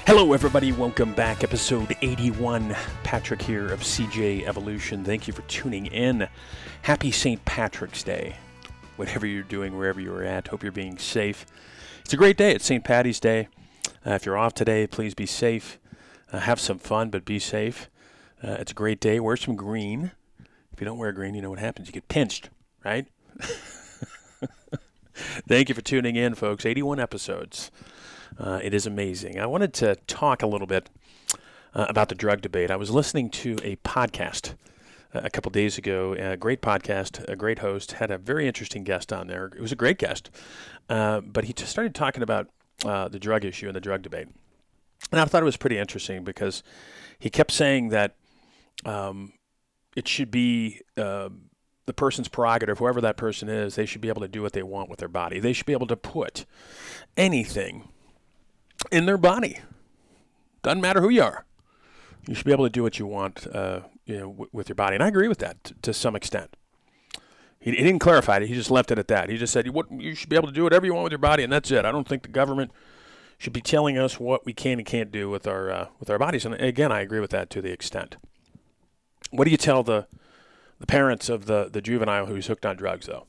Hello, everybody. Welcome back. Episode 81. Patrick here of CJ Evolution. Thank you for tuning in. Happy St. Patrick's Day. Whatever you're doing, wherever you're at, hope you're being safe. It's a great day. It's St. Patty's Day. If you're off today, please be safe. Have some fun, but be safe. It's a great day. Wear some green. If you don't wear green, you know what happens. You get pinched, right? Thank you for tuning in, folks. 81 episodes. It is amazing. I wanted to talk a little bit about the drug debate. I was listening to a podcast a couple days ago, a great podcast, a great host, had a very interesting guest on there. It was a great guest, but he just started talking about the drug issue and the drug debate. And I thought it was pretty interesting because he kept saying that it should be the person's prerogative, whoever that person is, they should be able to do what they want with their body. They should be able to put anything in their body. Doesn't matter who you are. You should be able to do what you want with your body. And I agree with that to some extent. He didn't clarify it. He just left it at that. He just said, you should be able to do whatever you want with your body, and that's it. I don't think the government should be telling us what we can and can't do with our bodies. And again, I agree with that to the extent. What do you tell the parents of the juvenile who's hooked on drugs, though?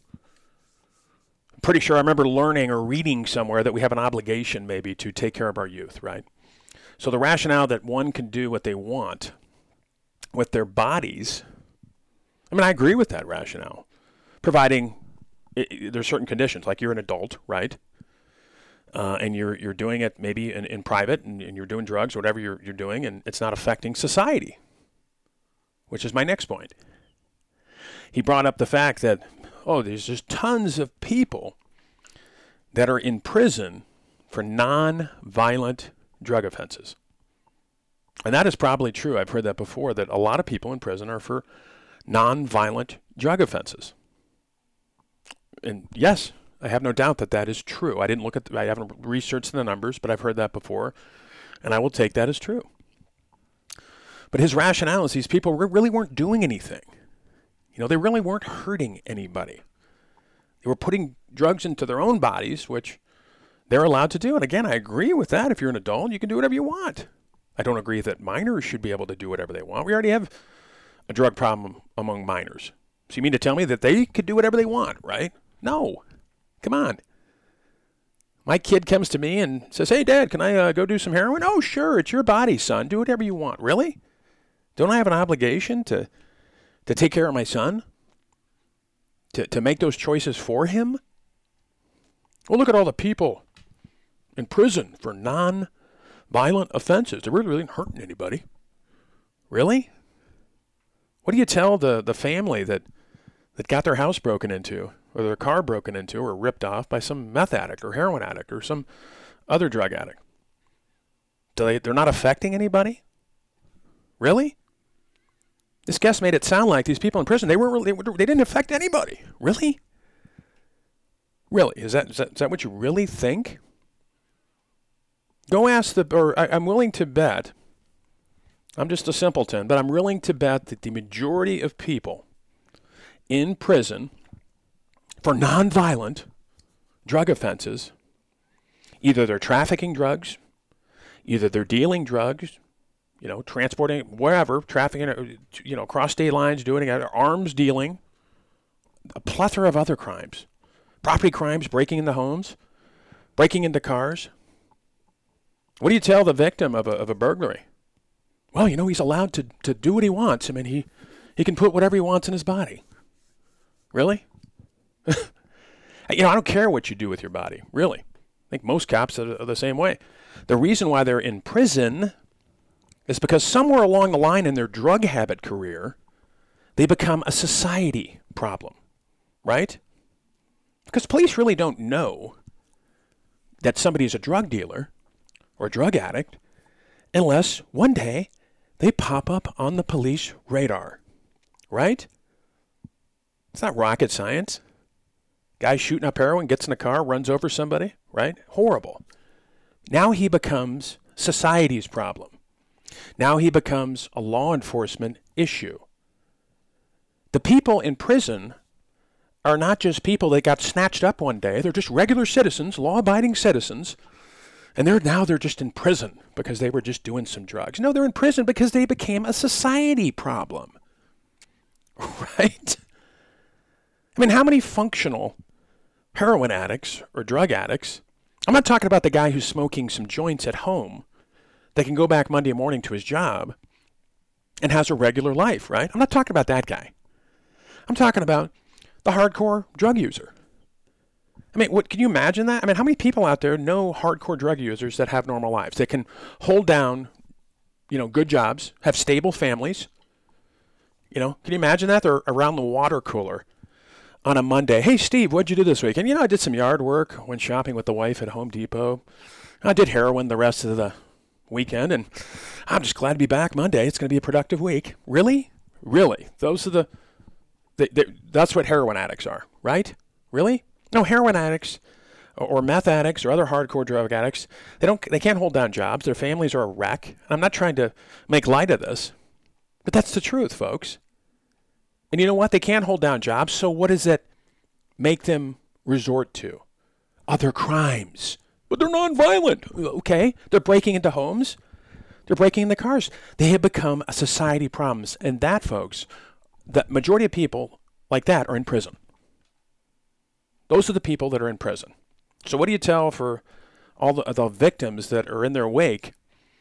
Pretty sure I remember learning or reading somewhere that we have an obligation maybe to take care of our youth, right? So the rationale that one can do what they want with their bodies, I mean, I agree with that rationale, providing there's certain conditions, like you're an adult, right? And you're doing it maybe in private, and you're doing drugs, whatever you're doing, and it's not affecting society, which is my next point. He brought up the fact that there's just tons of people that are in prison for non-violent drug offenses. And that is probably true. I've heard that before, that a lot of people in prison are for non-violent drug offenses. And yes, I have no doubt that is true. I haven't researched the numbers, but I've heard that before, and I will take that as true. But his rationale is these people really weren't doing anything. They really weren't hurting anybody. They were putting drugs into their own bodies, which they're allowed to do. And again, I agree with that. If you're an adult, you can do whatever you want. I don't agree that minors should be able to do whatever they want. We already have a drug problem among minors. So you mean to tell me that they could do whatever they want, right? No. Come on. My kid comes to me and says, "Hey, Dad, can I go do some heroin?" "Oh, sure. It's your body, son. Do whatever you want." Really? Don't I have an obligation to take care of my son? To make those choices for him? Well, look at all the people in prison for non-violent offenses. They're really not hurting anybody. Really? What do you tell the family that got their house broken into, or their car broken into, or ripped off by some meth addict or heroin addict or some other drug addict? They're not affecting anybody? Really? This guest made it sound like these people in prison, they didn't affect anybody. Really? Really? Is that what you really think? Go ask I'm willing to bet, I'm just a simpleton, but I'm willing to bet that the majority of people in prison for nonviolent drug offenses, either they're trafficking drugs, either they're dealing drugs, transporting, wherever, trafficking, across state lines, doing it, arms dealing, a plethora of other crimes. Property crimes, breaking into homes, breaking into cars. What do you tell the victim of a burglary? Well, he's allowed to do what he wants. I mean, he can put whatever he wants in his body. Really? I don't care what you do with your body, really. I think most cops are the same way. The reason why they're in prison is because somewhere along the line in their drug habit career, they become a society problem, right? Because police really don't know that somebody is a drug dealer or a drug addict unless one day they pop up on the police radar, right? It's not rocket science. Guy shooting up heroin, gets in a car, runs over somebody, right? Horrible. Now he becomes society's problem. Now he becomes a law enforcement issue. The people in prison are not just people that got snatched up one day. They're just regular citizens, law-abiding citizens, And they're just in prison because they were just doing some drugs. No, they're in prison because they became a society problem. Right? I mean, how many functional heroin addicts or drug addicts? I'm not talking about the guy who's smoking some joints at home that can go back Monday morning to his job and has a regular life, right? I'm not talking about that guy. I'm talking about the hardcore drug user. I mean, can you imagine that? I mean, how many people out there know hardcore drug users that have normal lives? They can hold down, good jobs, have stable families. Can you imagine that? They're around the water cooler on a Monday. Hey, Steve, what'd you do this week? And, I did some yard work, went shopping with the wife at Home Depot. I did heroin the rest of the weekend, and I'm just glad to be back Monday. It's going to be a productive week. Really? Really? Those are that's what heroin addicts are, right? Really? No, heroin addicts or meth addicts or other hardcore drug addicts, they can't hold down jobs. Their families are a wreck. And I'm not trying to make light of this, but that's the truth, folks. And you know what? They can't hold down jobs, so what does it make them resort to? Other crimes. But they're nonviolent. Okay, they're breaking into homes. They're breaking into cars. They have become a society problem. And that, folks, the majority of people like that are in prison. Those are the people that are in prison. So what do you tell for all the victims that are in their wake?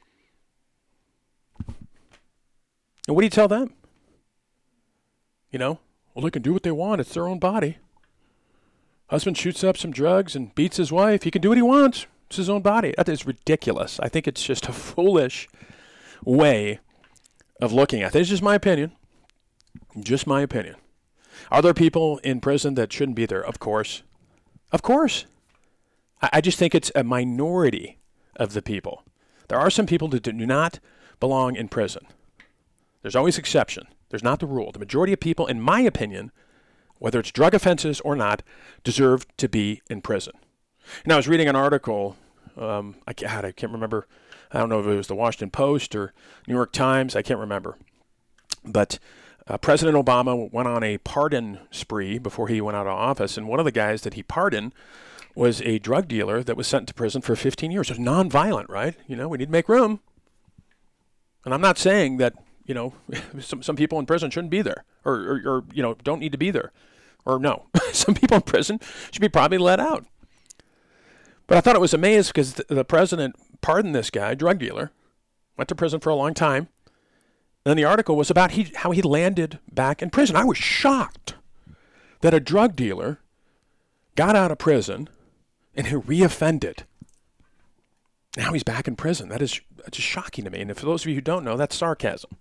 And what do you tell them? Well, they can do what they want. It's their own body. Husband shoots up some drugs and beats his wife. He can do what he wants. It's his own body. That is ridiculous. I think it's just a foolish way of looking at it. It's just my opinion. Just my opinion. Are there people in prison that shouldn't be there? Of course. Of course. I just think it's a minority of the people. There are some people that do not belong in prison. There's always exception. There's not the rule. The majority of people, in my opinion, whether it's drug offenses or not, deserve to be in prison. And I was reading an article, I can't remember. I don't know if it was the Washington Post or New York Times. I can't remember. But President Obama went on a pardon spree before he went out of office, and one of the guys that he pardoned was a drug dealer that was sent to prison for 15 years. It was nonviolent, right? We need to make room. And I'm not saying that, some people in prison shouldn't be there or don't need to be there. Or no, some people in prison should be probably let out. But I thought it was amazing because the president pardoned this guy, drug dealer, went to prison for a long time. And then the article was about how he landed back in prison. I was shocked that a drug dealer got out of prison and he reoffended. Now he's back in prison. That's just shocking to me. And for those of you who don't know, that's sarcasm.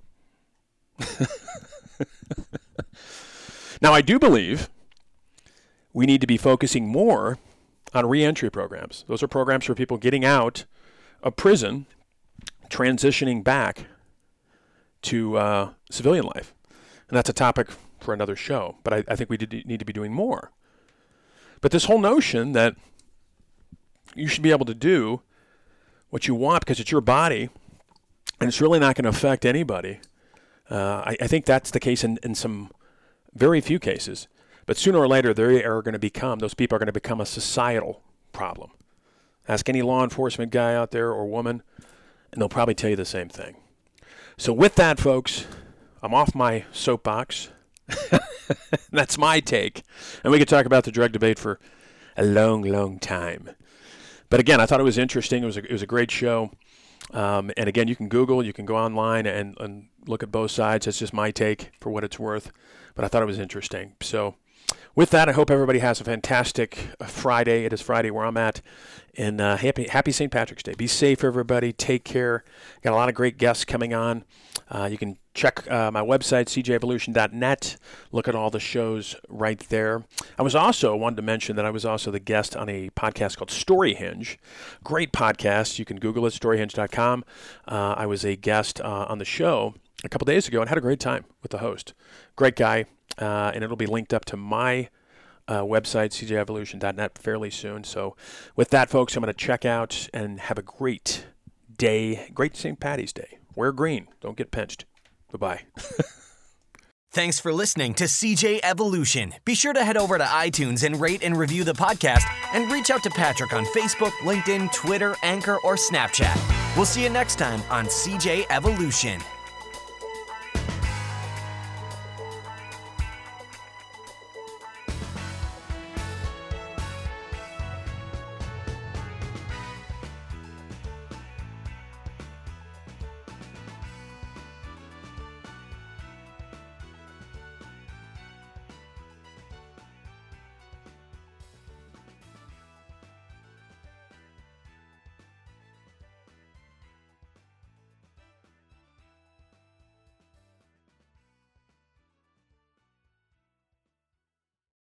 Now, I do believe we need to be focusing more on reentry programs. Those are programs for people getting out of prison, transitioning back to civilian life. And that's a topic for another show. But I think we need to be doing more. But this whole notion that you should be able to do what you want because it's your body and it's really not going to affect anybody, I think that's the case in some very few cases. But sooner or later, those people are going to become a societal problem. Ask any law enforcement guy out there or woman, and they'll probably tell you the same thing. So with that, folks, I'm off my soapbox. That's my take. And we could talk about the drug debate for a long, long time. But again, I thought it was interesting. It was a great show. And again, you can Google, you can go online and look at both sides. That's just my take for what it's worth. But I thought it was interesting. So with that, I hope everybody has a fantastic Friday. It is Friday where I'm at. And happy St. Patrick's Day. Be safe, everybody. Take care. Got a lot of great guests coming on. You can check my website, cjevolution.net. Look at all the shows right there. I wanted to mention that I was also the guest on a podcast called Storyhinge. Great podcast. You can Google it, storyhinge.com. I was a guest on the show a couple days ago and had a great time with the host. Great guy. And it'll be linked up to my website, cjevolution.net, fairly soon. So with that, folks, I'm going to check out and have a great day. Great St. Patty's Day. Wear green. Don't get pinched. Bye-bye. Thanks for listening to CJ Evolution. Be sure to head over to iTunes and rate and review the podcast, and reach out to Patrick on Facebook, LinkedIn, Twitter, Anchor, or Snapchat. We'll see you next time on CJ Evolution.